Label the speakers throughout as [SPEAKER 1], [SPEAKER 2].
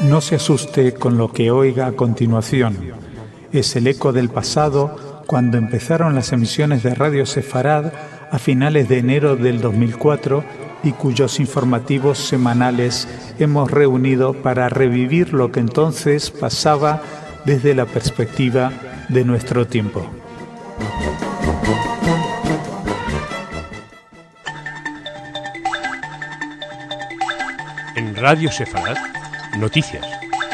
[SPEAKER 1] No se asuste con lo que oiga a continuación. Es el eco del pasado cuando empezaron las emisiones de Radio Sefarad a finales de enero del 2004 y cuyos informativos semanales hemos reunido para revivir lo que entonces pasaba desde la perspectiva de nuestro tiempo.
[SPEAKER 2] En Radio Sefarad, noticias.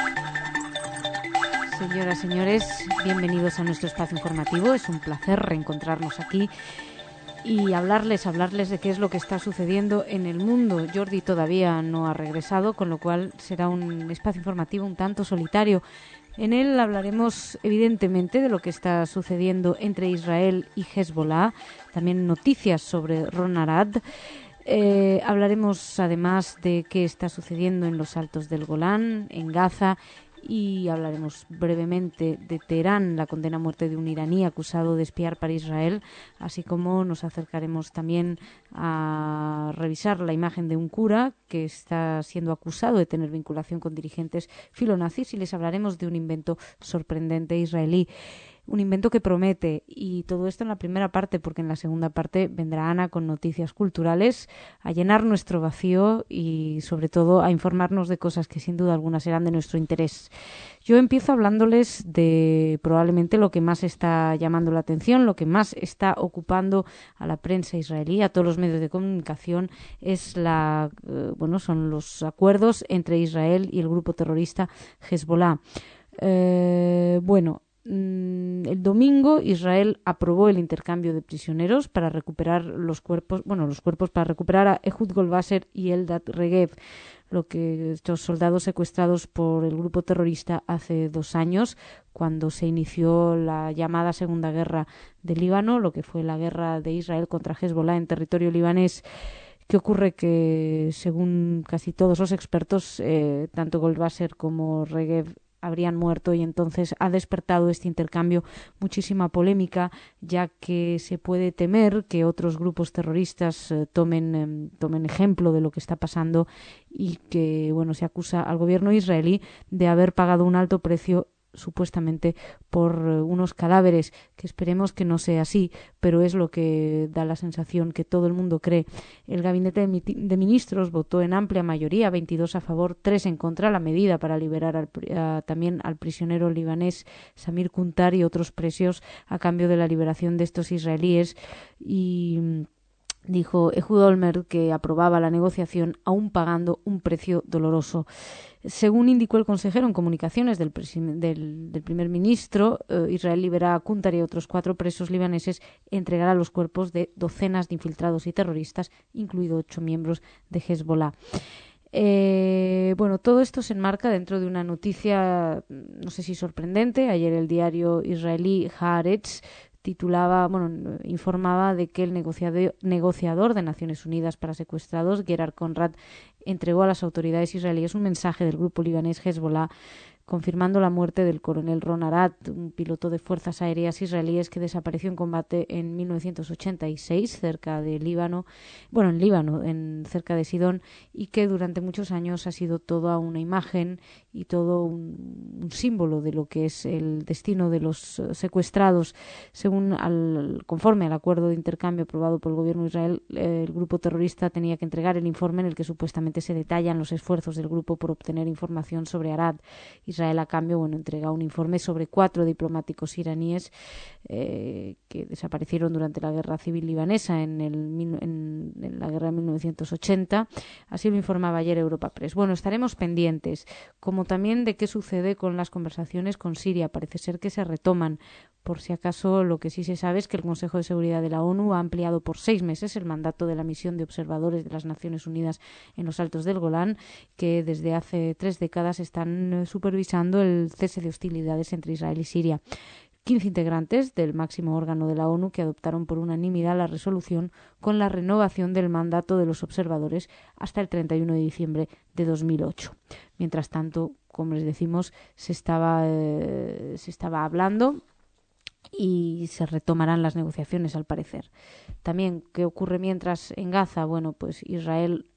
[SPEAKER 3] Señoras, señores, bienvenidos a nuestro espacio informativo. Es un placer reencontrarnos aquí y hablarles de qué es lo que está sucediendo en el mundo. Jordi todavía no ha regresado, con lo cual será un espacio informativo un tanto solitario. En él hablaremos evidentemente de lo que está sucediendo entre Israel y Hezbollah, también noticias sobre Ron Arad. Hablaremos además de qué está sucediendo en los Altos del Golán, en Gaza, y hablaremos brevemente de Teherán, la condena a muerte de un iraní acusado de espiar para Israel, así como nos acercaremos también a revisar la imagen de un cura que está siendo acusado de tener vinculación con dirigentes filonazis, y les hablaremos de un invento sorprendente israelí. Un invento que promete, y todo esto en la primera parte, porque en la segunda parte vendrá Ana con noticias culturales a llenar nuestro vacío y sobre todo a informarnos de cosas que sin duda alguna serán de nuestro interés. Yo empiezo hablándoles de probablemente lo que más está llamando la atención, lo que más está ocupando a la prensa israelí, a todos los medios de comunicación, es son los acuerdos entre Israel y el grupo terrorista Hezbollah. El domingo Israel aprobó el intercambio de prisioneros para recuperar los cuerpos para recuperar a Ehud Golbasser y Eldad Regev, estos soldados secuestrados por el grupo terrorista hace 2 años, cuando se inició la llamada Segunda Guerra del Líbano, lo que fue la guerra de Israel contra Hezbollah en territorio libanés. ¿Qué ocurre? Que según casi todos los expertos, tanto Golbasser como Regev habrían muerto, y entonces ha despertado este intercambio muchísima polémica, ya que se puede temer que otros grupos terroristas tomen ejemplo de lo que está pasando, y que se acusa al gobierno israelí de haber pagado un alto precio supuestamente por unos cadáveres, que esperemos que no sea así, pero es lo que da la sensación que todo el mundo cree. El gabinete de ministros votó en amplia mayoría, 22 a favor, 3 en contra, la medida para liberar también al prisionero libanés Samir Kuntar y otros presos a cambio de la liberación de estos israelíes. Y dijo Ehud Olmert que aprobaba la negociación aún pagando un precio doloroso. Según indicó el consejero en comunicaciones del primer ministro, Israel libera a Kuntar y otros 4 presos libaneses, entregará los cuerpos de docenas de infiltrados y terroristas, incluidos 8 miembros de Hezbollah. Todo esto se enmarca dentro de una noticia, no sé si sorprendente. Ayer el diario israelí Haaretz informaba de que el negociador de Naciones Unidas para secuestrados, Gerard Conrad, entregó a las autoridades israelíes un mensaje del grupo libanés Hezbollah confirmando la muerte del coronel Ron Arad, un piloto de fuerzas aéreas israelíes que desapareció en combate en 1986 cerca de Líbano, cerca de Sidón, y que durante muchos años ha sido toda una imagen y todo un símbolo de lo que es el destino de los secuestrados. Conforme al acuerdo de intercambio aprobado por el gobierno de Israel, el grupo terrorista tenía que entregar el informe en el que supuestamente se detallan los esfuerzos del grupo por obtener información sobre Arad. Israel, a cambio, entrega un informe sobre 4 diplomáticos iraníes que desaparecieron durante la guerra civil libanesa en la guerra de 1980. Así lo informaba ayer Europa Press. Estaremos pendientes, como también de qué sucede con las conversaciones con Siria. Parece ser que se retoman. Por si acaso, lo que sí se sabe es que el Consejo de Seguridad de la ONU ha ampliado por 6 meses el mandato de la misión de observadores de las Naciones Unidas en los Altos del Golán, que desde hace 3 décadas están supervisando el cese de hostilidades entre Israel y Siria. 15 integrantes del máximo órgano de la ONU que adoptaron por unanimidad la resolución con la renovación del mandato de los observadores hasta el 31 de diciembre de 2008. Mientras tanto, como les decimos, se estaba hablando y se retomarán las negociaciones, al parecer. También, ¿qué ocurre mientras en Gaza? Israel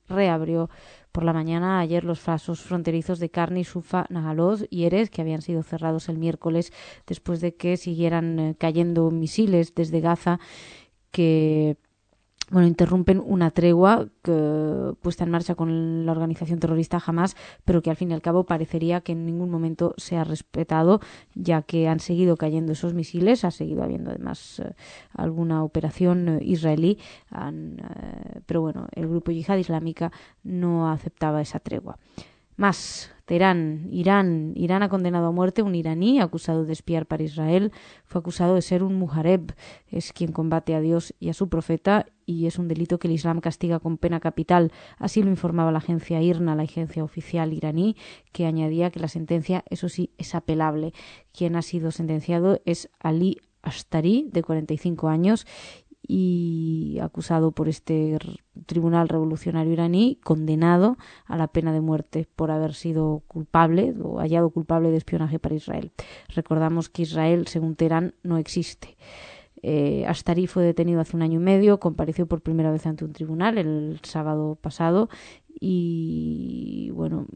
[SPEAKER 3] reabrió por la mañana ayer los pasos fronterizos de Karni, Sufa, Nagalod y Erez, que habían sido cerrados el miércoles después de que siguieran cayendo misiles desde Gaza que interrumpen una tregua puesta en marcha con la organización terrorista Hamas, pero que al fin y al cabo parecería que en ningún momento se ha respetado, ya que han seguido cayendo esos misiles, ha seguido habiendo además alguna operación israelí, pero bueno, el grupo Yihad Islámica no aceptaba esa tregua. Más, Teherán, Irán ha condenado a muerte a un iraní acusado de espiar para Israel. Fue acusado de ser un mujareb, es quien combate a Dios y a su profeta, y es un delito que el Islam castiga con pena capital. Así lo informaba la agencia IRNA, la agencia oficial iraní, que añadía que la sentencia, eso sí, es apelable. Quien ha sido sentenciado es Ali Ashtari, de 45 años, y acusado por este tribunal revolucionario iraní, condenado a la pena de muerte por haber sido culpable o hallado culpable de espionaje para Israel. Recordamos que Israel, según Teherán, no existe. Ashtari fue detenido hace 1 año y medio, compareció por primera vez ante un tribunal el sábado pasado y bueno,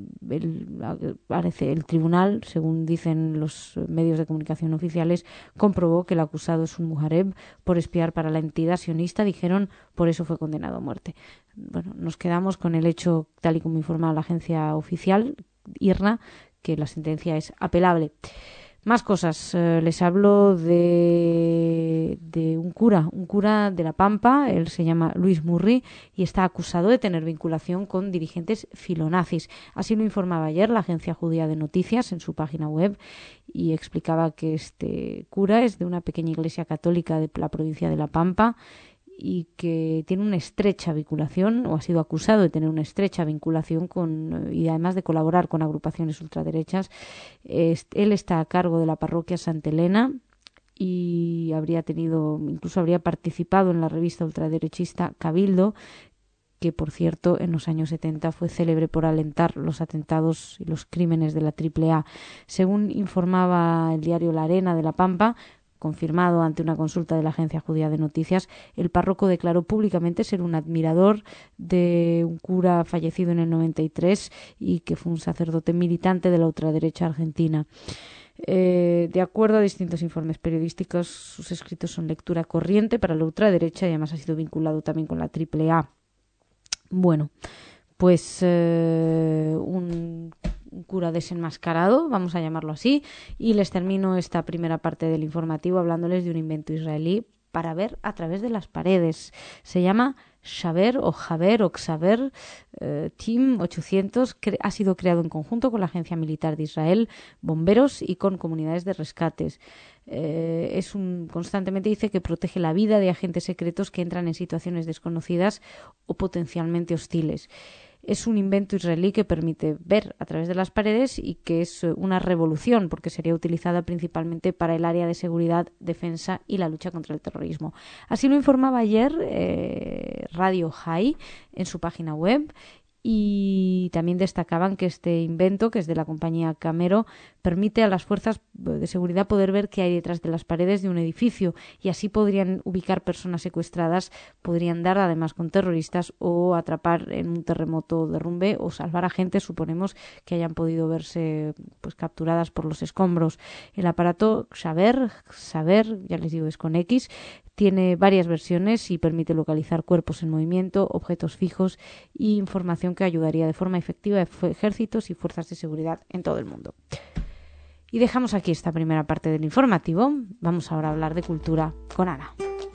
[SPEAKER 3] el tribunal, según dicen los medios de comunicación oficiales, comprobó que el acusado es un mujareb por espiar para la entidad sionista, dijeron, por eso fue condenado a muerte. Bueno, nos quedamos con el hecho, tal y como informa la agencia oficial IRNA, que la sentencia es apelable. Más cosas, les hablo de un cura de La Pampa, él se llama Luis Murri y está acusado de tener vinculación con dirigentes filonazis. Así lo informaba ayer la agencia judía de noticias en su página web y explicaba que este cura es de una pequeña iglesia católica de la provincia de La Pampa y que tiene una estrecha vinculación, o ha sido acusado de tener una estrecha vinculación y además de colaborar con agrupaciones ultraderechas. Él está a cargo de la parroquia Santa Elena y incluso habría participado en la revista ultraderechista Cabildo, que por cierto en los años 70 fue célebre por alentar los atentados y los crímenes de la AAA. Según informaba el diario La Arena de La Pampa, confirmado ante una consulta de la agencia judía de noticias, el párroco declaró públicamente ser un admirador de un cura fallecido en el 93 y que fue un sacerdote militante de la ultraderecha argentina. De acuerdo a distintos informes periodísticos, sus escritos son lectura corriente para la ultraderecha y además ha sido vinculado también con la AAA. Bueno, pues un cura desenmascarado, vamos a llamarlo así, y les termino esta primera parte del informativo hablándoles de un invento israelí para ver a través de las paredes. Se llama Xaver o Xaver Team 800, ha sido creado en conjunto con la Agencia Militar de Israel, bomberos y con comunidades de rescates. Constantemente dice que protege la vida de agentes secretos que entran en situaciones desconocidas o potencialmente hostiles. Es un invento israelí que permite ver a través de las paredes y que es una revolución porque sería utilizada principalmente para el área de seguridad, defensa y la lucha contra el terrorismo. Así lo informaba ayer Radio High en su página web y también destacaban que este invento, que es de la compañía Camero, permite a las fuerzas de seguridad poder ver qué hay detrás de las paredes de un edificio y así podrían ubicar personas secuestradas, podrían dar además con terroristas o atrapar en un terremoto derrumbe o salvar a gente, suponemos, que hayan podido verse capturadas por los escombros. El aparato Xaver, ya les digo, es con X, tiene varias versiones y permite localizar cuerpos en movimiento, objetos fijos y información que ayudaría de forma efectiva a ejércitos y fuerzas de seguridad en todo el mundo. Y dejamos aquí esta primera parte del informativo. Vamos ahora a hablar de cultura con Ana.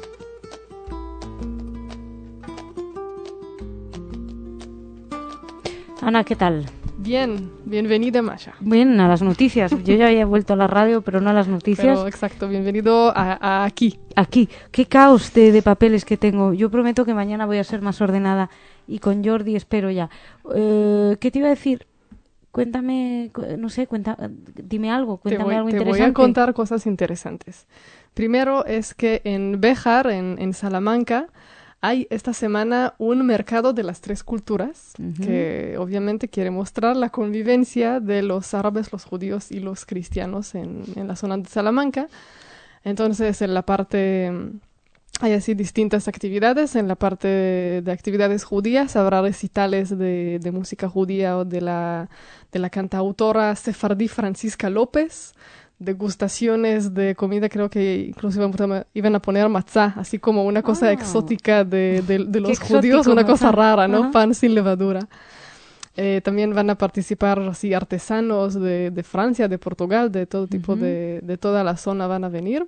[SPEAKER 3] Ana, ¿qué tal?
[SPEAKER 4] Bien, bienvenida, Masha.
[SPEAKER 3] Bien, a las noticias. Yo ya había vuelto a la radio, pero no a las noticias.
[SPEAKER 4] Pero exacto, bienvenido a aquí.
[SPEAKER 3] Aquí. Qué caos de papeles que tengo. Yo prometo que mañana voy a ser más ordenada y con Jordi espero ya. ¿Qué te iba a decir? Cuéntame, no sé, dime algo, cuéntame algo interesante.
[SPEAKER 4] Te voy a contar cosas interesantes. Primero es que en Béjar, en Salamanca, hay esta semana un mercado de las 3 culturas, que obviamente quiere mostrar la convivencia de los árabes, los judíos y los cristianos en la zona de Salamanca. Entonces, en la parte hay así distintas actividades. En la parte de actividades judías habrá recitales de música judía o de la cantautora sefardí Francisca López, degustaciones de comida, creo que incluso iban a poner matzá, así como una cosa exótica de los judíos, una cosa rara, ¿no? Uh-huh. Pan sin levadura. También van a participar así artesanos de Francia, de Portugal, de todo tipo, de toda la zona van a venir.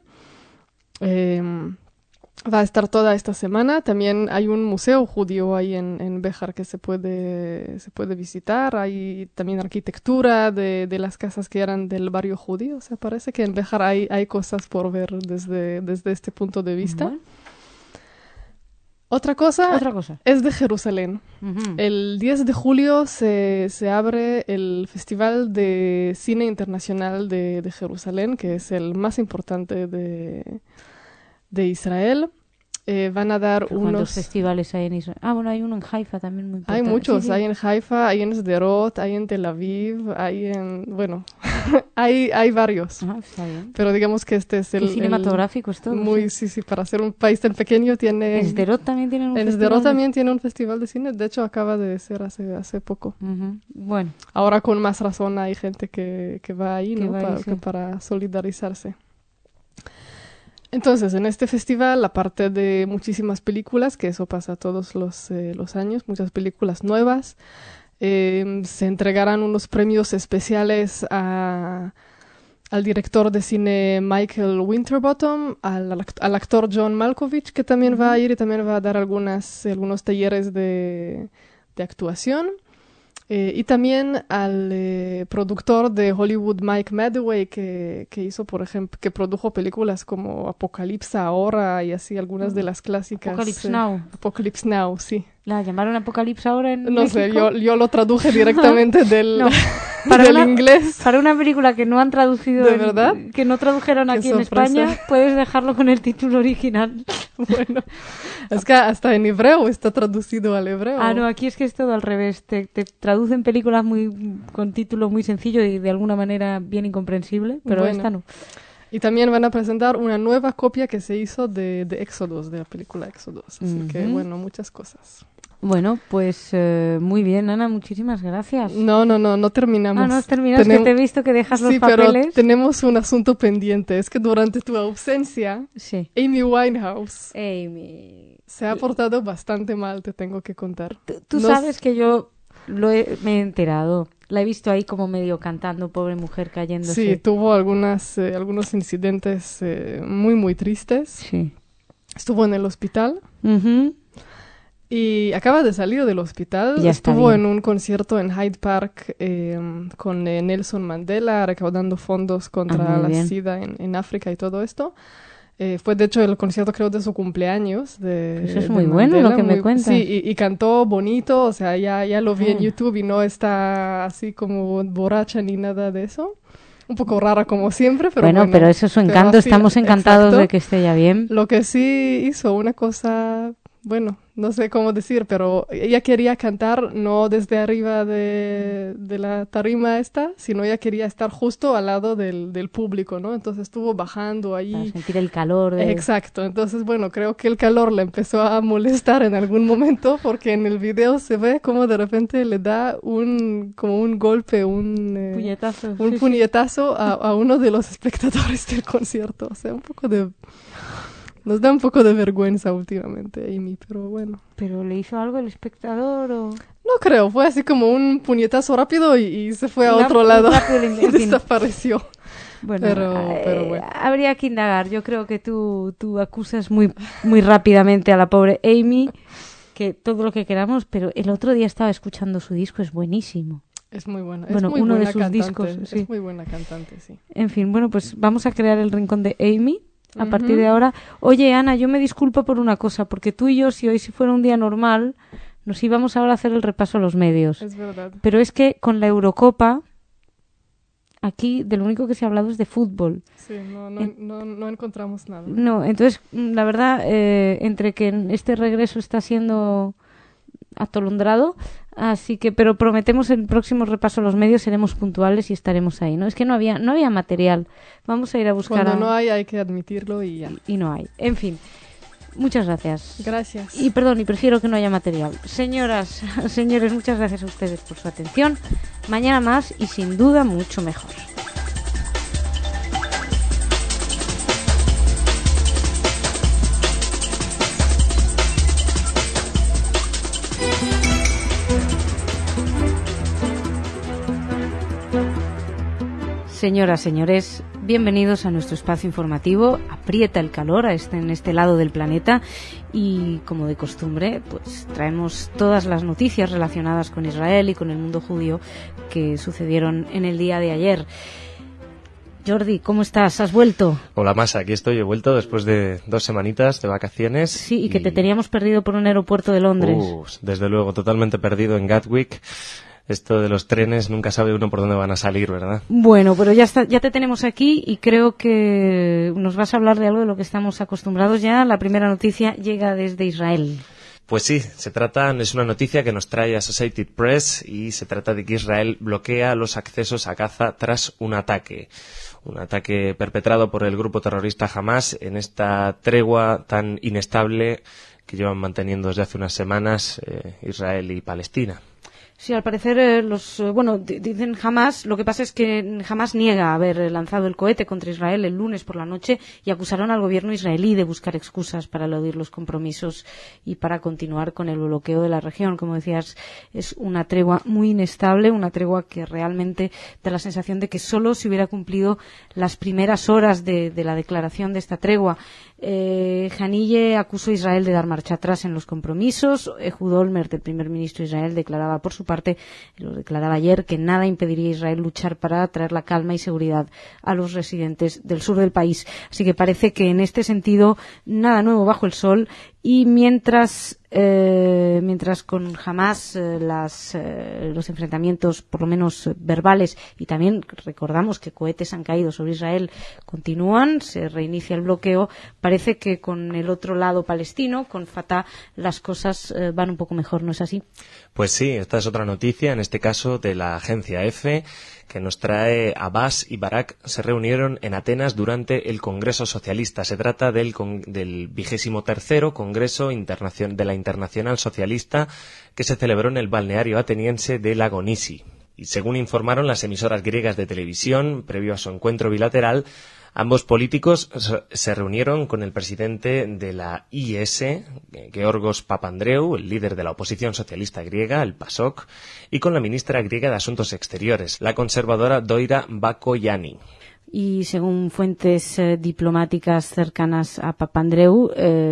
[SPEAKER 4] Va a estar toda esta semana. También hay un museo judío ahí en Béjar que se puede visitar. Hay también arquitectura de las casas que eran del barrio judío. O sea, parece que en Béjar hay cosas por ver desde este punto de vista. Uh-huh. Otra cosa es de Jerusalén. Uh-huh. El 10 de julio se abre el Festival de Cine Internacional de Jerusalén, que es el más importante de Israel. Van a dar
[SPEAKER 3] ¿Cuántos festivales hay en Israel? Bueno, hay uno en Haifa también muy importante.
[SPEAKER 4] Hay muchos, sí. Hay en Haifa, hay en Sderot, hay en Tel Aviv, bueno, hay varios.
[SPEAKER 3] Ajá, está bien.
[SPEAKER 4] Pero digamos que este es el
[SPEAKER 3] cinematográfico es todo.
[SPEAKER 4] Muy, sí, para ser un país tan pequeño tiene...
[SPEAKER 3] ¿En Sderot también tienen un festival?
[SPEAKER 4] En Sderot también tiene un festival de cine, de hecho acaba de ser hace poco.
[SPEAKER 3] Uh-huh. Bueno.
[SPEAKER 4] Ahora con más razón hay gente que va ahí, ¿no? Para solidarizarse. Entonces, en este festival, aparte de muchísimas películas, que eso pasa todos los años, muchas películas nuevas, se entregarán unos premios especiales al director de cine Michael Winterbottom, al actor John Malkovich, que también va a ir y también va a dar algunos talleres de actuación. Y también al productor de Hollywood Mike Medway, que hizo, por ejemplo, que produjo películas como Apocalipsis Ahora y así algunas de las clásicas. Apocalypse Now, sí.
[SPEAKER 3] ¿La llamaron Apocalipsis Ahora en
[SPEAKER 4] No
[SPEAKER 3] México?
[SPEAKER 4] sé, yo lo traduje directamente del inglés.
[SPEAKER 3] Para una película que no han traducido,
[SPEAKER 4] ¿de verdad?
[SPEAKER 3] Que no tradujeron aquí en España, puedes dejarlo con el título original.
[SPEAKER 4] Bueno, es que hasta en hebreo está traducido al hebreo.
[SPEAKER 3] No, aquí es que es todo al revés. Te traducen películas con título muy sencillo y de alguna manera bien incomprensible, pero esta no.
[SPEAKER 4] Y también van a presentar una nueva copia que se hizo de Éxodos, de la película Éxodos. Así que, bueno, muchas cosas.
[SPEAKER 3] Bueno, pues muy bien, Ana, muchísimas gracias.
[SPEAKER 4] No terminamos.
[SPEAKER 3] No terminas, que te he visto que dejas los papeles.
[SPEAKER 4] Sí, pero tenemos un asunto pendiente. Es que durante tu ausencia, Amy Winehouse se ha portado bastante mal, te tengo que contar.
[SPEAKER 3] Tú sabes que yo me he enterado. La he visto ahí como medio cantando, pobre mujer, cayéndose.
[SPEAKER 4] Sí, tuvo algunos incidentes muy, muy tristes.
[SPEAKER 3] Sí.
[SPEAKER 4] Estuvo en el hospital.
[SPEAKER 3] Uh-huh.
[SPEAKER 4] Y acaba de salir del hospital.
[SPEAKER 3] Ya
[SPEAKER 4] estuvo en un concierto en Hyde Park con Nelson Mandela, recaudando fondos contra la SIDA en África y todo esto. Fue de hecho el concierto creo de su cumpleaños.
[SPEAKER 3] Eso es muy bueno lo que me cuentas.
[SPEAKER 4] Sí, y cantó bonito, o sea, ya lo vi en YouTube y no está así como borracha ni nada de eso. Un poco rara como siempre, pero bueno.
[SPEAKER 3] Pero eso es su encanto, estamos encantados de que esté ya bien.
[SPEAKER 4] Lo que sí hizo una cosa... Bueno, no sé cómo decir, pero ella quería cantar no desde arriba de la tarima sino ella quería estar justo al lado del público, ¿no? Entonces estuvo bajando ahí.
[SPEAKER 3] Para sentir el calor.
[SPEAKER 4] Exacto. Entonces, bueno, creo que el calor le empezó a molestar en algún momento porque en el video se ve como de repente le da como un golpe, un puñetazo a uno de los espectadores del concierto. O sea, nos da un poco de vergüenza últimamente, Amy, pero bueno.
[SPEAKER 3] ¿Pero le hizo algo el espectador o...?
[SPEAKER 4] No creo, fue así como un puñetazo rápido y se fue a otro lado y desapareció.
[SPEAKER 3] Bueno,
[SPEAKER 4] pero bueno.
[SPEAKER 3] Habría que indagar. Yo creo que tú acusas muy, muy rápidamente a la pobre Amy, que todo lo que queramos, pero el otro día estaba escuchando su disco, es buenísimo.
[SPEAKER 4] Es muy buena,
[SPEAKER 3] bueno,
[SPEAKER 4] es muy
[SPEAKER 3] uno
[SPEAKER 4] buena
[SPEAKER 3] de sus
[SPEAKER 4] cantante,
[SPEAKER 3] discos. Sí.
[SPEAKER 4] Es muy buena cantante, sí.
[SPEAKER 3] En fin, bueno, pues vamos a crear el rincón de Amy. A partir de ahora, oye Ana, yo me disculpo por una cosa, porque tú y yo, si fuera un día normal, nos íbamos ahora a hacer el repaso a los medios.
[SPEAKER 4] Es verdad.
[SPEAKER 3] Pero es que con la Eurocopa, aquí de lo único que se ha hablado es de fútbol.
[SPEAKER 4] Sí, no encontramos nada.
[SPEAKER 3] No, entonces, la verdad, entre que este regreso está siendo atolondrado, así que, pero prometemos el próximo repaso a los medios seremos puntuales y estaremos ahí, ¿no? Es que no había material. Vamos a ir a buscar.
[SPEAKER 4] Cuando no hay que admitirlo y ya.
[SPEAKER 3] Y no hay. En fin. Muchas gracias.
[SPEAKER 4] Gracias.
[SPEAKER 3] Y perdón, y prefiero que no haya material. Señoras, señores, muchas gracias a ustedes por su atención. Mañana más y sin duda mucho mejor. Señoras, señores, bienvenidos a nuestro espacio informativo. Aprieta el calor en este lado del planeta y, como de costumbre, pues traemos todas las noticias relacionadas con Israel y con el mundo judío que sucedieron en el día de ayer. Jordi, ¿cómo estás? ¿Has vuelto?
[SPEAKER 5] Hola, Masa, aquí estoy. He vuelto después de 2 semanitas de vacaciones.
[SPEAKER 3] Sí, y que te teníamos perdido por un aeropuerto de Londres.
[SPEAKER 5] Desde luego, totalmente perdido en Gatwick. Esto de los trenes, nunca sabe uno por dónde van a salir, ¿verdad?
[SPEAKER 3] Bueno, pero ya te tenemos aquí y creo que nos vas a hablar de algo de lo que estamos acostumbrados ya. La primera noticia llega desde Israel.
[SPEAKER 5] Pues sí, es una noticia que nos trae Associated Press y se trata de que Israel bloquea los accesos a Gaza tras un ataque perpetrado por el grupo terrorista Hamas en esta tregua tan inestable que llevan manteniendo desde hace unas semanas Israel y Palestina.
[SPEAKER 3] Sí, al parecer, dicen Hamas, lo que pasa es que Hamas niega haber lanzado el cohete contra Israel el lunes por la noche y acusaron al gobierno israelí de buscar excusas para eludir los compromisos y para continuar con el bloqueo de la región. Como decías, es una tregua muy inestable, una tregua que realmente da la sensación de que solo se hubiera cumplido las primeras horas de la declaración de esta tregua. Haniyeh acusó a Israel de dar marcha atrás en los compromisos. Ehud Olmert, el primer ministro de Israel, declaraba por su parte, lo declaraba ayer, que nada impediría a Israel luchar para traer la calma y seguridad a los residentes del sur del país. Así que parece que en este sentido nada nuevo bajo el sol. Y mientras con Hamas los enfrentamientos, por lo menos verbales, y también recordamos que cohetes han caído sobre Israel, continúan, se reinicia el bloqueo, parece que con el otro lado palestino, con Fatah, las cosas van un poco mejor, ¿no es así?
[SPEAKER 5] Pues sí, esta es otra noticia, en este caso de la agencia EFE, que nos trae Abbas y Barak se reunieron en Atenas durante el Congreso Socialista. Se trata del 23º Congreso de la Internacional Socialista que se celebró en el balneario ateniense de Lago Nisi. Y según informaron las emisoras griegas de televisión, previo a su encuentro bilateral, ambos políticos se reunieron con el presidente de la IS, Georgos Papandreou, el líder de la oposición socialista griega, el PASOK, y con la ministra griega de Asuntos Exteriores, la conservadora Doira Bakoyanni.
[SPEAKER 3] Y según fuentes diplomáticas cercanas a Papandreou,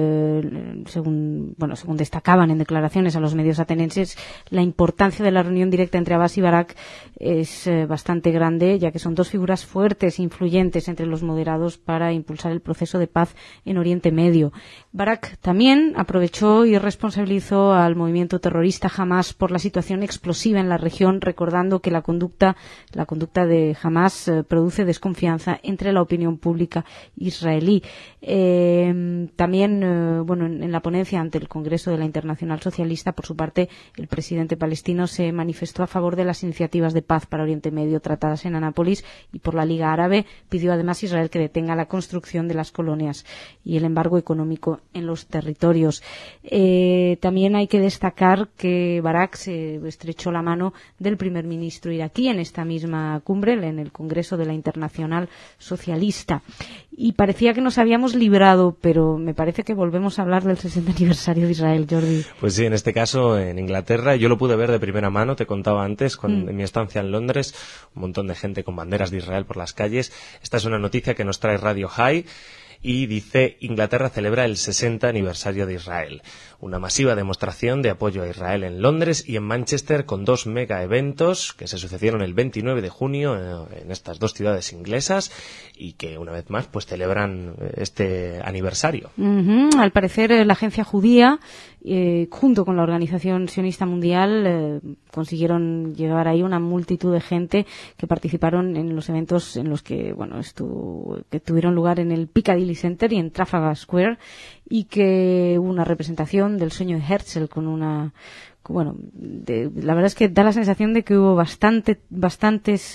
[SPEAKER 3] según destacaban en declaraciones a los medios atenienses, la importancia de la reunión directa entre Abbas y Barak es bastante grande, ya que son dos figuras fuertes e influyentes entre los moderados para impulsar el proceso de paz en Oriente Medio. Barak también aprovechó y responsabilizó al movimiento terrorista Hamas por la situación explosiva en la región, recordando que la conducta de Hamas produce desconfianza entre la opinión pública israelí. También, en la ponencia ante el Congreso de la Internacional Socialista, por su parte, el presidente palestino se manifestó a favor de las iniciativas de paz para Oriente Medio tratadas en Anápolis y por la Liga Árabe pidió además a Israel que detenga la construcción de las colonias y el embargo económico en los territorios. También hay que destacar que Barak se estrechó la mano del primer ministro iraquí en esta misma cumbre, en el Congreso de la Internacional Socialista. Y parecía que nos habíamos librado, pero me parece que volvemos a hablar del 60 aniversario de Israel, Jordi.
[SPEAKER 5] Pues sí, en este caso en Inglaterra, yo lo pude ver de primera mano, te contaba antes, en mi estancia en Londres, un montón de gente con banderas de Israel por las calles. Esta es una noticia que nos trae Radio High. Y dice, Inglaterra celebra el 60 aniversario de Israel. Una masiva demostración de apoyo a Israel en Londres y en Manchester con 2 mega eventos que se sucedieron el 29 de junio en estas 2 ciudades inglesas y que una vez más pues celebran este aniversario.
[SPEAKER 3] Al parecer la agencia judía junto con la Organización Sionista Mundial, consiguieron llevar ahí una multitud de gente que participaron en los eventos en los que, que tuvieron lugar en el Piccadilly Center y en Trafalgar Square, y que hubo una representación del sueño de Herzl con una... la verdad es que da la sensación de que hubo bastantes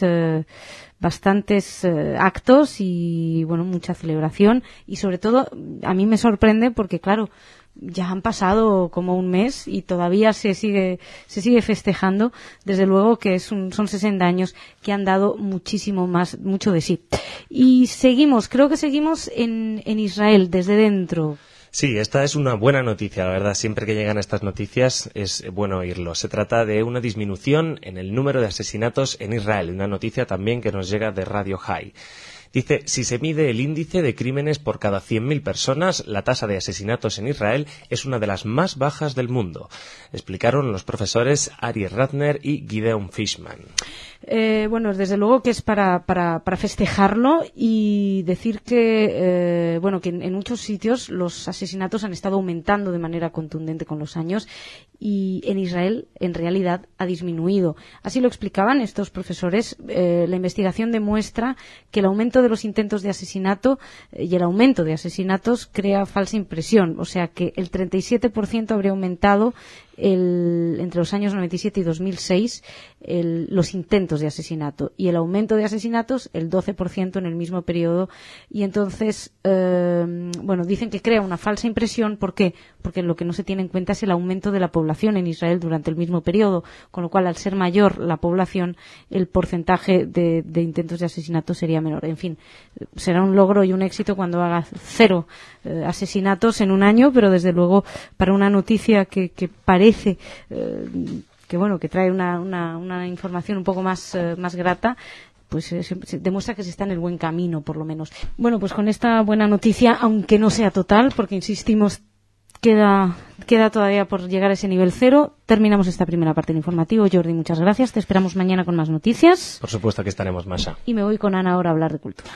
[SPEAKER 3] actos y, mucha celebración, y sobre todo a mí me sorprende porque, claro, ya han pasado como un mes y todavía se sigue festejando. Desde luego que son 60 años que han dado mucho de sí. Y creo que seguimos en Israel desde dentro.
[SPEAKER 5] Sí, esta es una buena noticia, la verdad. Siempre que llegan estas noticias es bueno oírlo. Se trata de una disminución en el número de asesinatos en Israel. Una noticia también que nos llega de Radio High. Dice, si se mide el índice de crímenes por cada 100.000 personas, la tasa de asesinatos en Israel es una de las más bajas del mundo. Explicaron los profesores Ari Ratner y Gideon Fishman.
[SPEAKER 3] Desde luego que es para festejarlo y decir que en muchos sitios los asesinatos han estado aumentando de manera contundente con los años, y en Israel en realidad ha disminuido. Así lo explicaban estos profesores. La investigación demuestra que el aumento de los intentos de asesinato y el aumento de asesinatos crea falsa impresión, o sea que el 37% habría aumentado entre los años 97 y 2006 los intentos de asesinato, y el aumento de asesinatos el 12% en el mismo periodo. Y entonces dicen que crea una falsa impresión. ¿Por qué? Porque lo que no se tiene en cuenta es el aumento de la población en Israel durante el mismo periodo, con lo cual, al ser mayor la población, el porcentaje de intentos de asesinato sería menor. En fin, será un logro y un éxito cuando haga 0 asesinatos en un año, pero desde luego para una noticia que parece que trae una información un poco más grata, pues se demuestra que se está en el buen camino, por lo menos. Bueno, pues con esta buena noticia, aunque no sea total, porque insistimos, queda todavía por llegar a ese nivel 0, terminamos esta primera parte del informativo. Jordi, muchas gracias. Te esperamos mañana con más noticias.
[SPEAKER 5] Por supuesto que estaremos, Masha.
[SPEAKER 3] Y me voy con Ana ahora a hablar de cultura.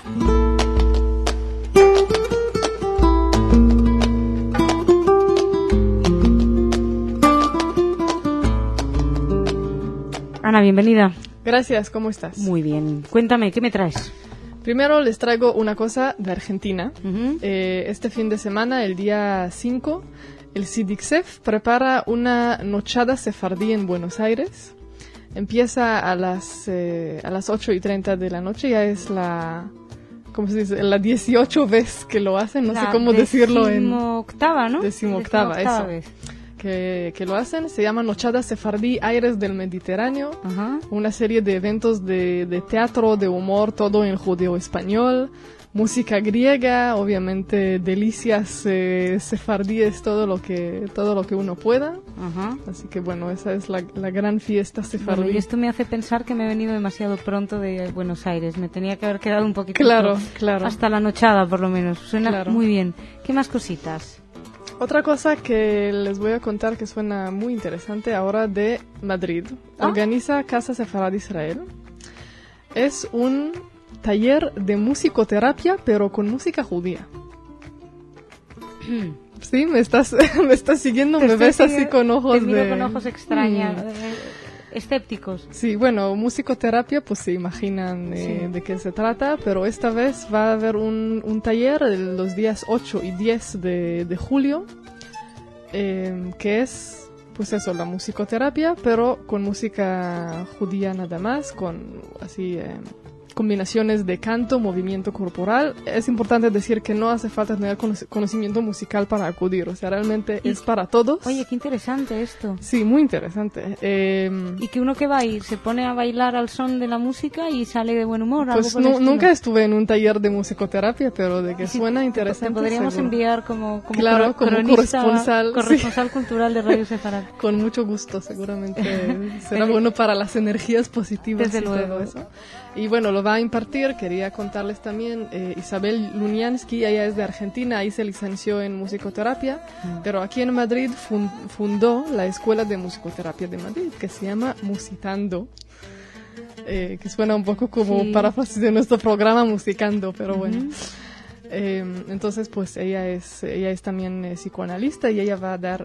[SPEAKER 3] Ana, bienvenida.
[SPEAKER 4] Gracias, ¿cómo estás?
[SPEAKER 3] Muy bien. Cuéntame, ¿qué me traes?
[SPEAKER 4] Primero les traigo una cosa de Argentina. Este fin de semana, el día 5, el SIDICSEF prepara una nochada sefardí en Buenos Aires. Empieza a las 8:30 de la noche, ya es ¿cómo se dice? La 18 vez que lo hacen, no sé cómo decirlo.
[SPEAKER 3] Decimoctava, ¿no?
[SPEAKER 4] Decimoctava, eso.
[SPEAKER 3] Vez.
[SPEAKER 4] Que lo hacen, se llama Nochada Sefardí Aires del Mediterráneo, una serie de eventos de teatro, de humor, todo en judeo-español, música griega, obviamente delicias sefardíes, todo lo que uno pueda. Así que bueno, esa es la gran fiesta sefardí.
[SPEAKER 3] Bueno, y esto me hace pensar que me he venido demasiado pronto de Buenos Aires, me tenía que haber quedado un poquito
[SPEAKER 4] claro.
[SPEAKER 3] hasta la nochada, por lo menos. Suena muy bien. ¿Qué más cositas?
[SPEAKER 4] Otra cosa que les voy a contar que suena muy interesante ahora de Madrid. Organiza Casa Sefarad Israel. Es un taller de musicoterapia, pero con música judía. ¿Sí? ¿Me estás siguiendo? ¿Me ves así con ojos
[SPEAKER 3] te miro con ojos extraños, escépticos?
[SPEAKER 4] Sí, bueno, musicoterapia, pues se imaginan de qué se trata, pero esta vez va a haber un taller los días 8 y 10 de julio, que es, pues eso, la musicoterapia, pero con música judía nada más, con así... combinaciones de canto, movimiento corporal. Es importante decir que no hace falta tener conocimiento musical para acudir, o sea, realmente es para todos.
[SPEAKER 3] Oye, qué interesante esto.
[SPEAKER 4] Sí, muy interesante.
[SPEAKER 3] Y que uno que va y se pone a bailar al son de la música y sale de buen humor.
[SPEAKER 4] Pues nunca estuve en un taller de musicoterapia, pero de que suena interesante.
[SPEAKER 3] Te podríamos enviar como
[SPEAKER 4] corresponsal
[SPEAKER 3] cultural de Radio Sefarad.
[SPEAKER 4] Con mucho gusto, seguramente será bueno para las energías positivas.
[SPEAKER 3] Desde luego.
[SPEAKER 4] Todo eso. Y bueno, lo va a impartir, quería contarles también, Isabel Luniansky, ella es de Argentina, ahí se licenció en musicoterapia, pero aquí en Madrid fundó la Escuela de Musicoterapia de Madrid, que se llama Musitando, que suena un poco como paráfrasis de nuestro programa Musicando, pero bueno. Entonces, pues ella es también psicoanalista y ella va a dar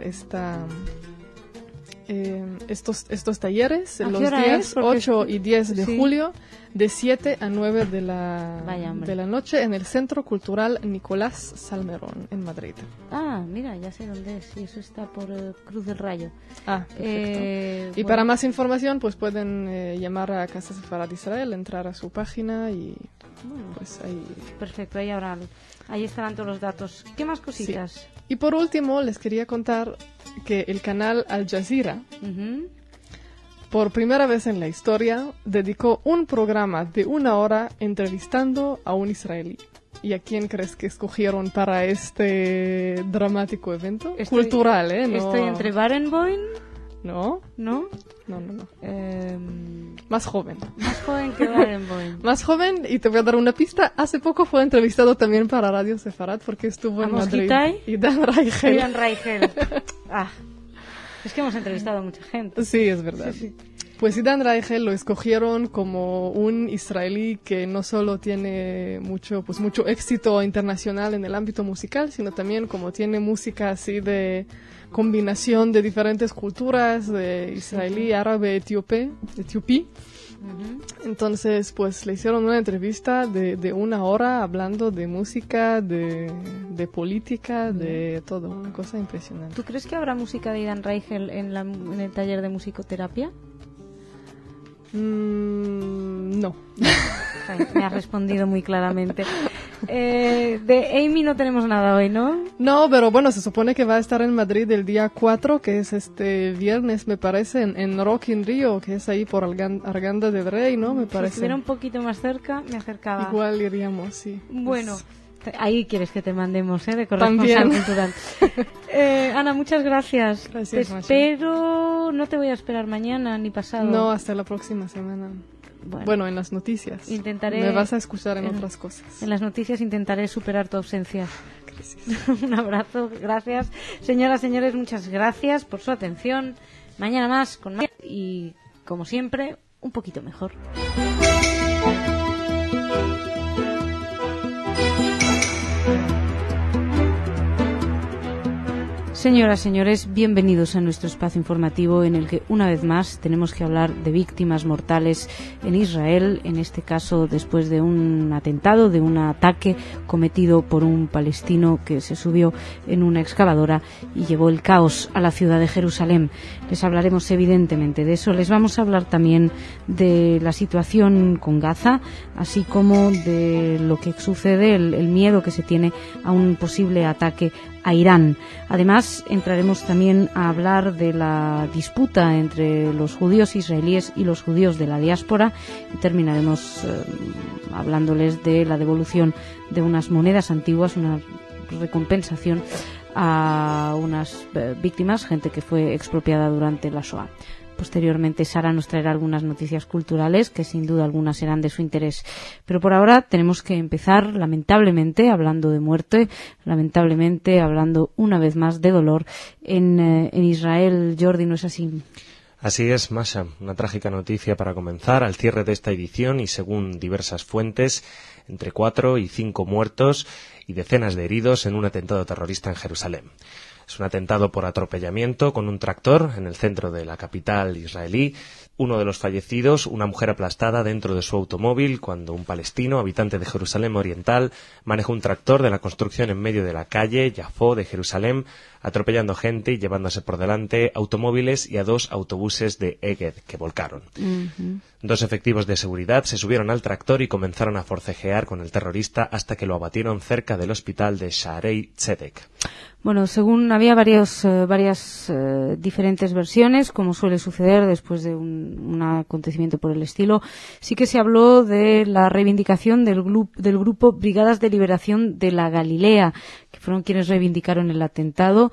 [SPEAKER 4] estos talleres los días 8 y 10 de julio, de 7 a 9 de la noche en el Centro Cultural Nicolás Salmerón, en Madrid.
[SPEAKER 3] Ah, mira, ya sé dónde es. Sí, eso está por Cruz del Rayo.
[SPEAKER 4] Ah, perfecto. Y para más información, pues pueden llamar a Casa Sefarad Israel, entrar a su página y pues ahí...
[SPEAKER 3] Perfecto, ahí estarán todos los datos. ¿Qué más cositas?
[SPEAKER 4] Sí. Y por último, les quería contar que el canal Al Jazeera, por primera vez en la historia, dedicó un programa de 1 hora entrevistando a un israelí. ¿Y a quién crees que escogieron para este dramático evento? Cultural, ¿eh? No...
[SPEAKER 3] Estoy entre Barenboim.
[SPEAKER 4] ¿No?
[SPEAKER 3] ¿No?
[SPEAKER 4] No. Más joven.
[SPEAKER 3] Más joven que Barenboim.
[SPEAKER 4] Más joven, y te voy a dar una pista. Hace poco fue entrevistado también para Radio Sefarad porque estuvo en Madrid.
[SPEAKER 3] Y
[SPEAKER 4] Dan Reichel.
[SPEAKER 3] Es que hemos entrevistado a mucha gente.
[SPEAKER 4] Sí, es verdad. Sí. Pues Dan Reichel lo escogieron como un israelí que no solo tiene mucho éxito internacional en el ámbito musical, sino también como tiene música así de combinación de diferentes culturas, de israelí, árabe, etiopí. Entonces, pues le hicieron una entrevista de 1 hora hablando de música, de política, de todo, una cosa impresionante.
[SPEAKER 3] ¿Tú crees que habrá música de Dan Reichel en el taller de musicoterapia?
[SPEAKER 4] No.
[SPEAKER 3] Me has respondido muy claramente. De Amy no tenemos nada hoy, ¿no?
[SPEAKER 4] No, pero bueno, se supone que va a estar en Madrid el día 4, que es este viernes, me parece, en Rock in Rio, que es ahí por Arganda de Bray, ¿no? Me parece.
[SPEAKER 3] Si estuviera un poquito más cerca, me acercaba.
[SPEAKER 4] Igual iríamos, sí.
[SPEAKER 3] Bueno, ahí quieres que te mandemos, de corresponsal cultural. Ana, muchas gracias.
[SPEAKER 4] Gracias,
[SPEAKER 3] te espero, no te voy a esperar mañana ni pasado.
[SPEAKER 4] No, hasta la próxima semana. Bueno, en las noticias. Me vas a escuchar en otras cosas.
[SPEAKER 3] En las noticias intentaré superar tu ausencia.
[SPEAKER 4] Gracias.
[SPEAKER 3] Un abrazo, gracias. Señoras, señores, muchas gracias por su atención. Mañana más con más y, como siempre, un poquito mejor. Señoras, señores, bienvenidos a nuestro espacio informativo en el que una vez más tenemos que hablar de víctimas mortales en Israel, en este caso después de un atentado, de un ataque cometido por un palestino que se subió en una excavadora y llevó el caos a la ciudad de Jerusalén. Les hablaremos evidentemente de eso, les vamos a hablar también de la situación con Gaza, así como de lo que sucede, el miedo que se tiene a un posible ataque a Irán. Además, entraremos también a hablar de la disputa entre los judíos israelíes y los judíos de la diáspora y terminaremos hablándoles de la devolución de unas monedas antiguas, una recompensación a unas víctimas, gente que fue expropiada durante la Shoah. Posteriormente Sara nos traerá algunas noticias culturales que sin duda algunas serán de su interés. Pero por ahora tenemos que empezar, lamentablemente, hablando de muerte, lamentablemente hablando una vez más de dolor en Israel. Jordi, ¿no es así?
[SPEAKER 5] Así es, Masha. Una trágica noticia para comenzar al cierre de esta edición y según diversas fuentes, entre 4 y 5 muertos y decenas de heridos en un atentado terrorista en Jerusalén. Es un atentado por atropellamiento con un tractor en el centro de la capital israelí. Uno de los fallecidos, una mujer aplastada dentro de su automóvil cuando un palestino, habitante de Jerusalén Oriental, manejó un tractor de la construcción en medio de la calle Yafo de Jerusalén, atropellando gente y llevándose por delante automóviles y a 2 autobuses de Egged que volcaron. 2 efectivos de seguridad se subieron al tractor y comenzaron a forcejear con el terrorista hasta que lo abatieron cerca del hospital de Shaarei Tzedek.
[SPEAKER 3] Bueno, según había varias diferentes versiones, como suele suceder después de un acontecimiento por el estilo, sí que se habló de la reivindicación del grupo Brigadas de Liberación de la Galilea, que fueron quienes reivindicaron el atentado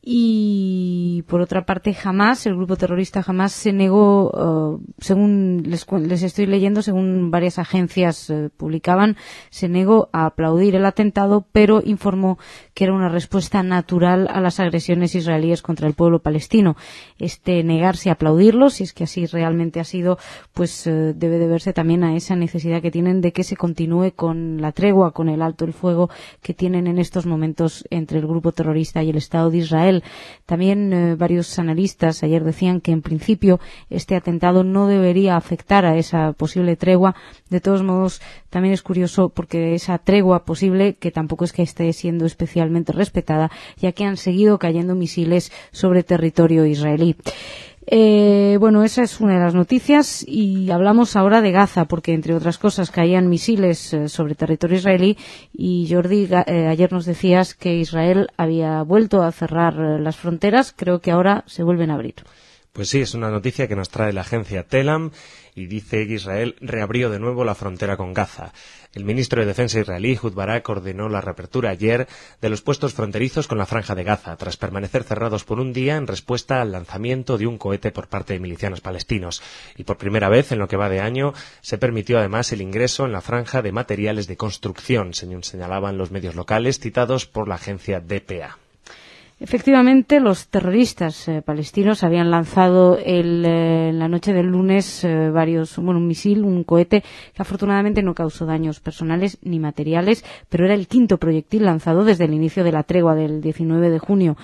[SPEAKER 3] Y por otra parte, Hamás, el grupo terrorista Hamás, se negó, según les estoy leyendo, según varias agencias publicaban, se negó a aplaudir el atentado, pero informó que era una respuesta natural a las agresiones israelíes contra el pueblo palestino. Negarse a aplaudirlo, si es que así realmente ha sido, pues debe deberse también a esa necesidad que tienen de que se continúe con la tregua, con el alto el fuego que tienen en estos momentos entre el grupo terrorista y el Estado de Israel. También varios analistas ayer decían que en principio este atentado no debería afectar a esa posible tregua. De todos modos, también es curioso porque esa tregua posible, que tampoco es que esté siendo especialmente respetada, ya que han seguido cayendo misiles sobre territorio israelí. Bueno, esa es una de las noticias y hablamos ahora de Gaza porque, entre otras cosas, caían misiles sobre territorio israelí y, Jordi, ayer nos decías que Israel había vuelto a cerrar las fronteras. Creo que ahora se vuelven a abrir.
[SPEAKER 5] Pues sí, es una noticia que nos trae la agencia Telam y dice que Israel reabrió de nuevo la frontera con Gaza. El ministro de Defensa israelí, Ehud Barak, ordenó la reapertura ayer de los puestos fronterizos con la Franja de Gaza, tras permanecer cerrados por un día en respuesta al lanzamiento de un cohete por parte de milicianos palestinos. Y por primera vez en lo que va de año se permitió además el ingreso en la franja de materiales de construcción, según señalaban los medios locales citados por la agencia DPA.
[SPEAKER 3] Efectivamente, los terroristas palestinos habían lanzado en la noche del lunes un misil, un cohete que afortunadamente no causó daños personales ni materiales, pero era el quinto proyectil lanzado desde el inicio de la tregua del 19 de junio.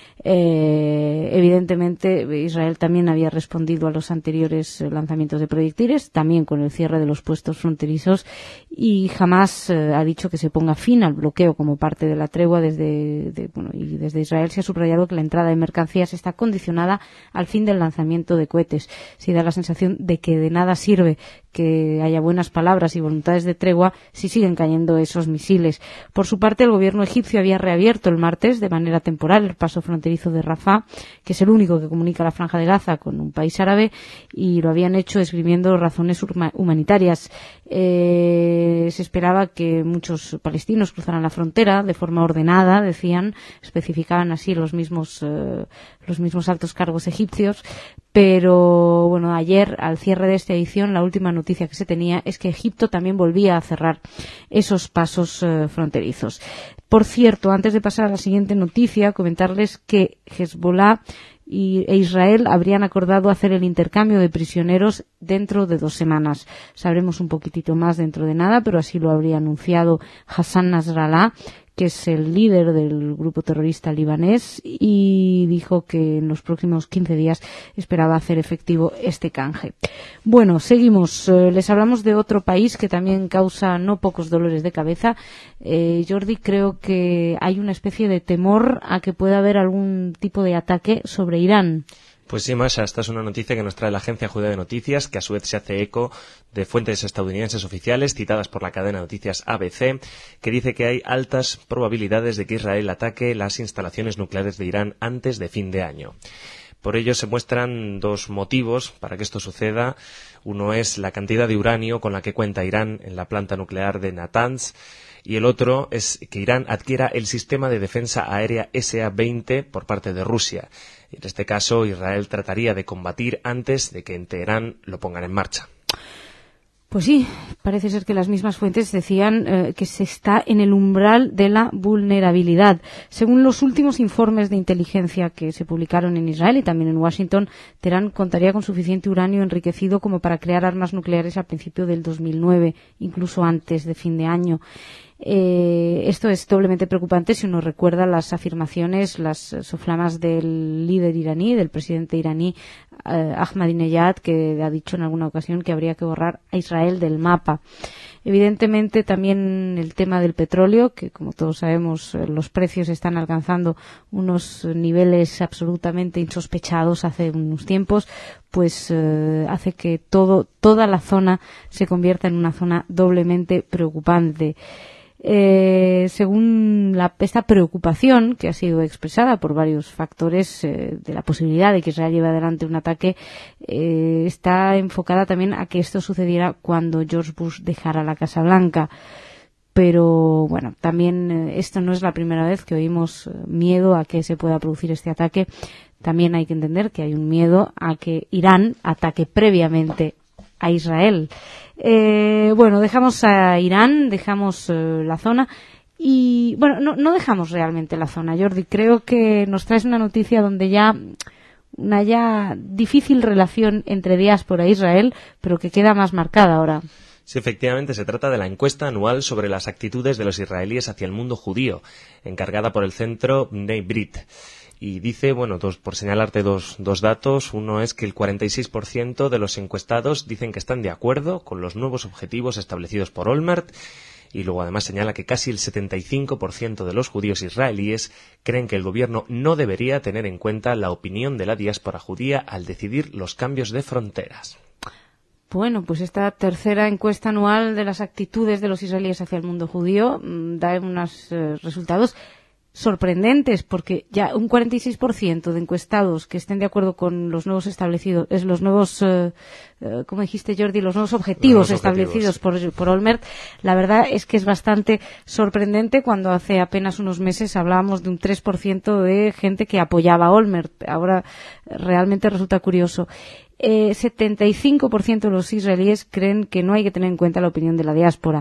[SPEAKER 3] Evidentemente, Israel también había respondido a los anteriores lanzamientos de proyectiles, también con el cierre de los puestos fronterizos, y Hamás ha dicho que se ponga fin al bloqueo como parte de la tregua. Desde Israel se ha subrayado que la entrada de mercancías está condicionada al fin del lanzamiento de cohetes. Se da la sensación de que de nada sirve que haya buenas palabras y voluntades de tregua si siguen cayendo esos misiles. Por su parte, el gobierno egipcio había reabierto el martes de manera temporal el paso fronterizo de Rafah, que es el único que comunica la Franja de Gaza con un país árabe, y lo habían hecho esgrimiendo razones humanitarias. Se esperaba que muchos palestinos cruzaran la frontera de forma ordenada, decían, especificaban así los mismos altos cargos egipcios, pero bueno, ayer, al cierre de esta edición, la última noticia que se tenía es que Egipto también volvía a cerrar esos pasos fronterizos. Por cierto, antes de pasar a la siguiente noticia, comentarles que Hezbollah e Israel habrían acordado hacer el intercambio de prisioneros dentro de 2 semanas. Sabremos un poquitito más dentro de nada, pero así lo habría anunciado Hassan Nasrallah, que es el líder del grupo terrorista libanés, y dijo que en los próximos 15 días esperaba hacer efectivo este canje. Bueno, seguimos. Les hablamos de otro país que también causa no pocos dolores de cabeza. Jordi, creo que hay una especie de temor a que pueda haber algún tipo de ataque sobre Irán.
[SPEAKER 5] Pues sí, Masha, esta es una noticia que nos trae la agencia Judea de Noticias, que a su vez se hace eco de fuentes estadounidenses oficiales citadas por la cadena de noticias ABC, que dice que hay altas probabilidades de que Israel ataque las instalaciones nucleares de Irán antes de fin de año. Por ello se muestran 2 motivos para que esto suceda. Uno es la cantidad de uranio con la que cuenta Irán en la planta nuclear de Natanz, y el otro es que Irán adquiera el sistema de defensa aérea SA-20 por parte de Rusia. En este caso, Israel trataría de combatir antes de que en Teherán lo pongan en marcha.
[SPEAKER 3] Pues sí, parece ser que las mismas fuentes decían que se está en el umbral de la vulnerabilidad. Según los últimos informes de inteligencia que se publicaron en Israel y también en Washington, Teherán contaría con suficiente uranio enriquecido como para crear armas nucleares al principio del 2009, incluso antes de fin de año. Esto es doblemente preocupante si uno recuerda las afirmaciones, las soflamas del líder iraní, del presidente iraní Ahmadinejad, que ha dicho en alguna ocasión que habría que borrar a Israel del mapa. Evidentemente también el tema del petróleo, que como todos sabemos los precios están alcanzando unos niveles absolutamente insospechados hace unos tiempos, pues hace que toda la zona se convierta en una zona doblemente preocupante. Según esta preocupación que ha sido expresada por varios factores de la posibilidad de que Israel lleve adelante un ataque, está enfocada también a que esto sucediera cuando George Bush dejara la Casa Blanca. Pero bueno, también esto no es la primera vez que oímos miedo a que se pueda producir este ataque. También hay que entender que hay un miedo a que Irán ataque previamente a Israel. Bueno, dejamos a Irán, dejamos la zona y, bueno, no dejamos realmente la zona, Jordi. Creo que nos traes una noticia donde una ya difícil relación entre diáspora e Israel, pero que queda más marcada ahora.
[SPEAKER 5] Sí, efectivamente, se trata de la encuesta anual sobre las actitudes de los israelíes hacia el mundo judío, encargada por el centro Bnei Brit. Y dice, bueno, por señalarte dos datos, uno es que el 46% de los encuestados dicen que están de acuerdo con los nuevos objetivos establecidos por Olmert, y luego además señala que casi el 75% de los judíos israelíes creen que el gobierno no debería tener en cuenta la opinión de la diáspora judía al decidir los cambios de fronteras.
[SPEAKER 3] Bueno, pues esta tercera encuesta anual de las actitudes de los israelíes hacia el mundo judío da unos resultados sorprendentes, porque ya un 46% de encuestados que estén de acuerdo con los nuevos establecidos, los nuevos, ¿cómo dijiste, Jordi? Los nuevos objetivos establecidos por Olmert. La verdad es que es bastante sorprendente cuando hace apenas unos meses hablábamos de un 3% de gente que apoyaba a Olmert. Ahora realmente resulta curioso. 75% de los israelíes creen que no hay que tener en cuenta la opinión de la diáspora.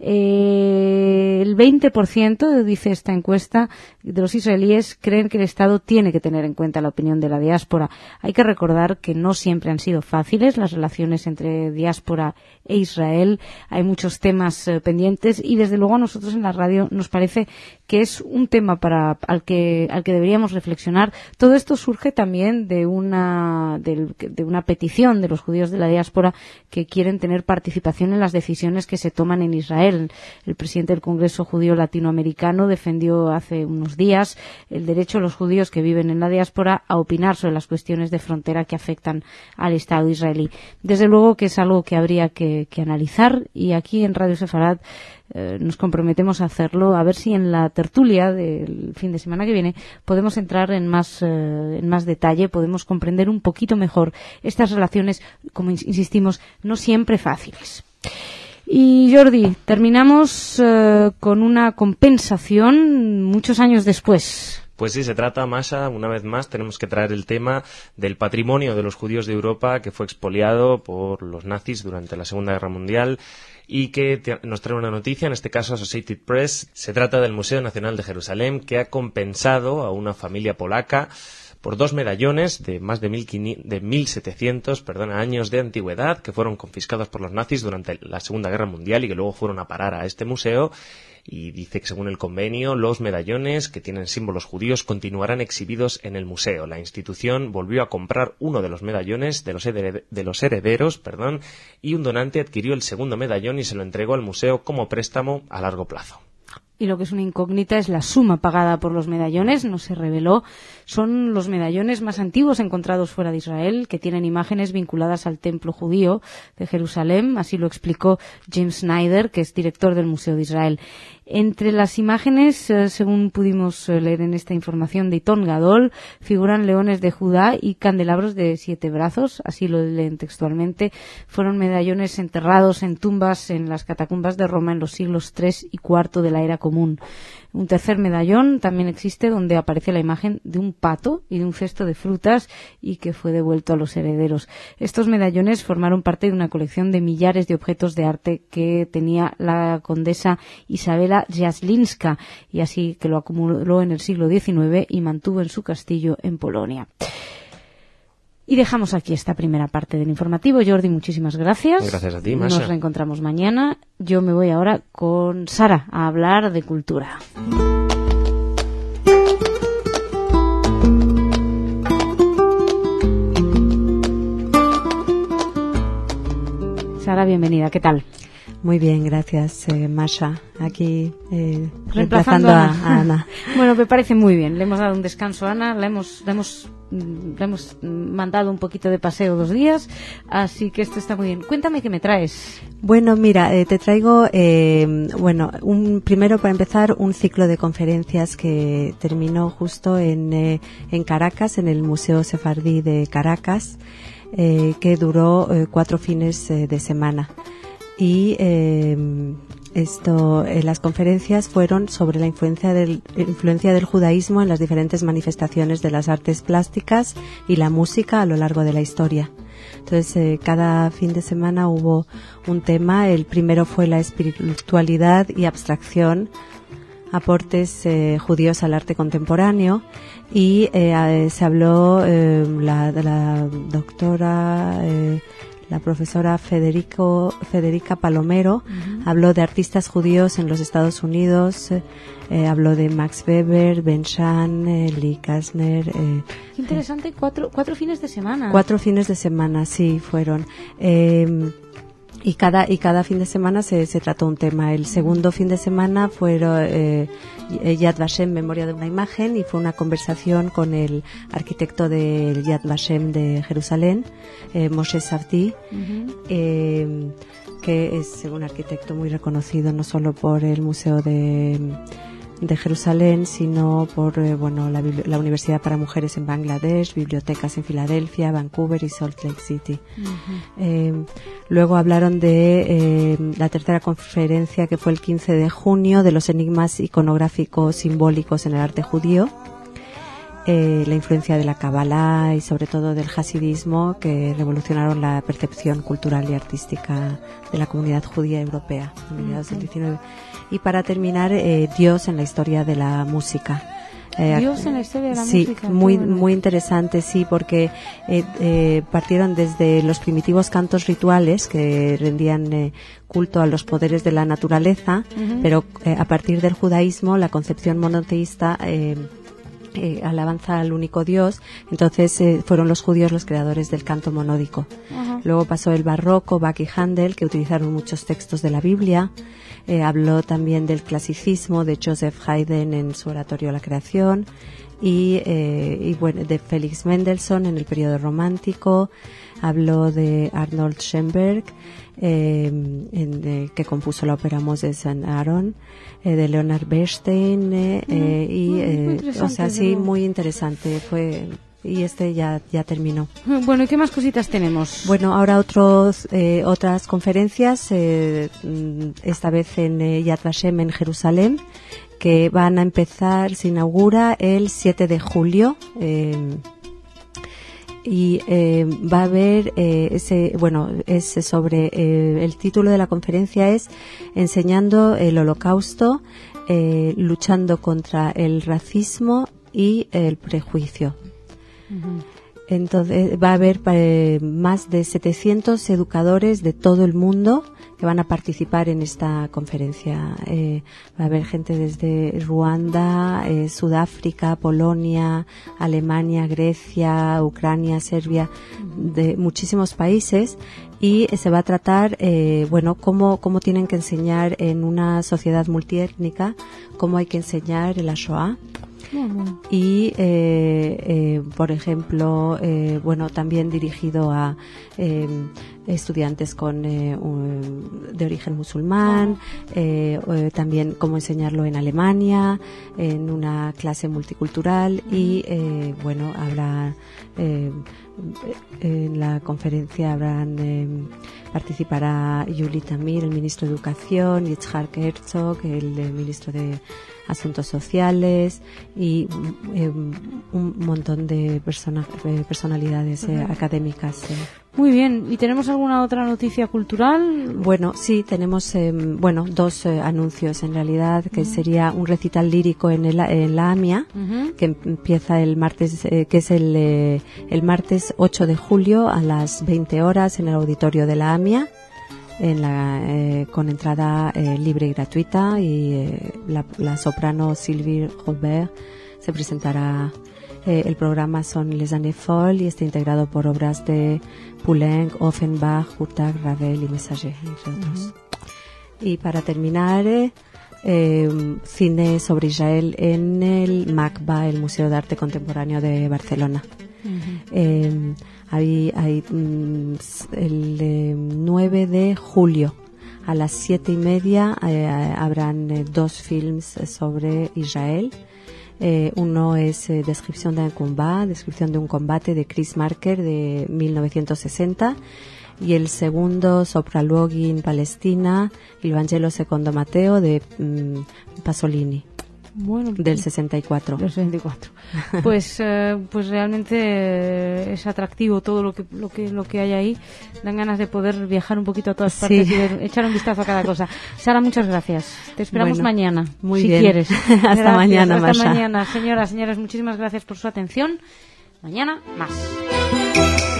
[SPEAKER 3] El 20%, dice esta encuesta, de los israelíes creen que el Estado tiene que tener en cuenta la opinión de la diáspora. Hay que recordar que no siempre han sido fáciles las relaciones entre diáspora e Israel. Hay muchos temas pendientes y desde luego a nosotros en la radio nos parece que es un tema al que deberíamos reflexionar. Todo esto surge también de una petición de los judíos de la diáspora que quieren tener participación en las decisiones que se toman en Israel. El presidente del Congreso Judío Latinoamericano defendió hace unos días el derecho de los judíos que viven en la diáspora a opinar sobre las cuestiones de frontera que afectan al Estado israelí. Desde luego que es algo que habría que analizar, y aquí en Radio Sefarad nos comprometemos a hacerlo, a ver si en la tertulia del fin de semana que viene podemos entrar en más detalle, podemos comprender un poquito mejor estas relaciones, como insistimos, no siempre fáciles. Y Jordi, terminamos con una compensación muchos años después.
[SPEAKER 5] Pues sí, se trata, Masha, una vez más tenemos que traer el tema del patrimonio de los judíos de Europa que fue expoliado por los nazis durante la Segunda Guerra Mundial y que nos trae una noticia, en este caso Associated Press. Se trata del Museo Nacional de Jerusalén, que ha compensado a una familia polaca por 2 medallones de más de 1700 años de antigüedad que fueron confiscados por los nazis durante la Segunda Guerra Mundial y que luego fueron a parar a este museo. Y dice que según el convenio, los medallones que tienen símbolos judíos continuarán exhibidos en el museo. La institución volvió a comprar uno de los medallones de los herederos, y un donante adquirió el segundo medallón y se lo entregó al museo como préstamo a largo plazo.
[SPEAKER 3] Y lo que es una incógnita es la suma pagada por los medallones, no se reveló. Son los medallones más antiguos encontrados fuera de Israel, que tienen imágenes vinculadas al templo judío de Jerusalén, así lo explicó James Snyder, que es director del Museo de Israel. Entre las imágenes, según pudimos leer en esta información de Itón Gadol, figuran leones de Judá y candelabros de 7 brazos, así lo leen textualmente. Fueron medallones enterrados en tumbas en las catacumbas de Roma en los siglos III y IV de la era común. Un tercer medallón también existe donde aparece la imagen de un pato y de un cesto de frutas y que fue devuelto a los herederos. Estos medallones formaron parte de una colección de millares de objetos de arte que tenía la condesa Isabela Jaslinska, y así que lo acumuló en el siglo XIX y mantuvo en su castillo en Polonia. Y dejamos aquí esta primera parte del informativo. Jordi, muchísimas gracias.
[SPEAKER 5] Gracias a ti, Masha.
[SPEAKER 3] Nos reencontramos mañana. Yo me voy ahora con Sara a hablar de cultura. Sara, bienvenida. ¿Qué tal?
[SPEAKER 6] Muy bien, gracias, Masha. Aquí reemplazando a Ana.
[SPEAKER 3] Bueno, me parece muy bien. Le hemos dado un descanso a Ana, le hemos mandado un poquito de paseo 2 días, así que esto está muy bien. Cuéntame qué me traes.
[SPEAKER 6] Bueno, mira, te traigo, primero para empezar, un ciclo de conferencias que terminó justo en Caracas, en el Museo Sefardí de Caracas, que duró 4 fines de semana. y las conferencias fueron sobre la influencia del judaísmo en las diferentes manifestaciones de las artes plásticas y la música a lo largo de la historia. Entonces, cada fin de semana hubo un tema. El primero fue la espiritualidad y abstracción, aportes judíos al arte contemporáneo, y se habló la doctora, la profesora Federica Palomero, habló de artistas judíos en los Estados Unidos, habló de Max Weber, Ben Shahn, Lee Kassner.
[SPEAKER 3] Qué interesante, cuatro fines de semana.
[SPEAKER 6] 4 fines de semana, sí, fueron. Y cada fin de semana se trató un tema. El segundo fin de semana fueron Yad Vashem, Memoria de una imagen, y fue una conversación con el arquitecto del Yad Vashem de Jerusalén, Moshe Safdie, que es un arquitecto muy reconocido no solo por el Museo de Jerusalén, sino por la Universidad para Mujeres en Bangladesh, bibliotecas en Filadelfia, Vancouver y Salt Lake City. Luego hablaron de la tercera conferencia, que fue el 15 de junio, de los enigmas iconográficos simbólicos en el arte judío, la influencia de la Kabbalah y sobre todo del hasidismo, que revolucionaron la percepción cultural y artística de la comunidad judía europea a mediados del 19. Y para terminar, Dios en la historia de la música.
[SPEAKER 3] Dios en la historia de la música.
[SPEAKER 6] Sí, muy interesante, sí, porque partieron desde los primitivos cantos rituales que rendían culto a los poderes de la naturaleza, pero a partir del judaísmo, la concepción monoteísta alabanza al único Dios. Entonces fueron los judíos los creadores del canto monódico. Luego pasó el barroco, Bach y Handel, que utilizaron muchos textos de la Biblia. Habló también del clasicismo de Joseph Haydn en su oratorio La Creación, y de Félix Mendelssohn en el periodo romántico. Habló de Arnold Schoenberg, que compuso la ópera Moses and Aaron, de Leonard Bernstein, muy interesante fue. Y ya terminó.
[SPEAKER 3] Bueno, ¿y qué más cositas tenemos?
[SPEAKER 6] Bueno, ahora otras conferencias, esta vez en Yad Vashem en Jerusalén, que van a empezar, se inaugura el 7 de julio, va a haber es sobre el título de la conferencia es Enseñando el Holocausto, luchando contra el racismo y el prejuicio. Entonces va a haber más de 700 educadores de todo el mundo que van a participar en esta conferencia. Va a haber gente desde Ruanda, Sudáfrica, Polonia, Alemania, Grecia, Ucrania, Serbia, de muchísimos países, y se va a tratar cómo tienen que enseñar en una sociedad multiétnica, cómo hay que enseñar la Shoah. Y por ejemplo, también dirigido a estudiantes de origen musulmán, también cómo enseñarlo en Alemania en una clase multicultural, y habrá en la conferencia participará Yuli Tamir, el ministro de Educación, Yitzhak Herzog, el ministro de Asuntos Sociales, y un montón de personalidades académicas.
[SPEAKER 3] Muy bien. ¿Y tenemos alguna otra noticia cultural?
[SPEAKER 6] Bueno, sí, tenemos dos anuncios en realidad, que sería un recital lírico en la AMIA, que empieza el martes, que es el martes 8 de julio a las 20 horas en el auditorio de la AMIA, con entrada libre y gratuita, y la soprano Sylvie Robert se presentará. El programa son Les Années Folles y está integrado por obras de Poulenc, Offenbach, Courtag, Ravel y Messager, entre otros. Y para terminar, cine sobre Israel en el MACBA, el Museo de Arte Contemporáneo de Barcelona. El 9 de julio a las 7:30 habrán 2 films sobre Israel. Uno es descripción de un combate de Chris Marker de 1960, y el segundo Sopralluoghi in Palestina, il Vangelo secondo Matteo de Pasolini.
[SPEAKER 3] Bueno,
[SPEAKER 6] del 64.
[SPEAKER 3] Del 64. Pues realmente es atractivo todo lo que hay ahí. Dan ganas de poder viajar un poquito a todas partes y echar un vistazo a cada cosa. Sara, muchas gracias. Te esperamos mañana,
[SPEAKER 6] muy
[SPEAKER 3] si
[SPEAKER 6] bien.
[SPEAKER 3] quieres.
[SPEAKER 6] Hasta mañana,
[SPEAKER 3] Hasta
[SPEAKER 6] Masha.
[SPEAKER 3] mañana, señoras, señores, muchísimas gracias por su atención. Mañana más.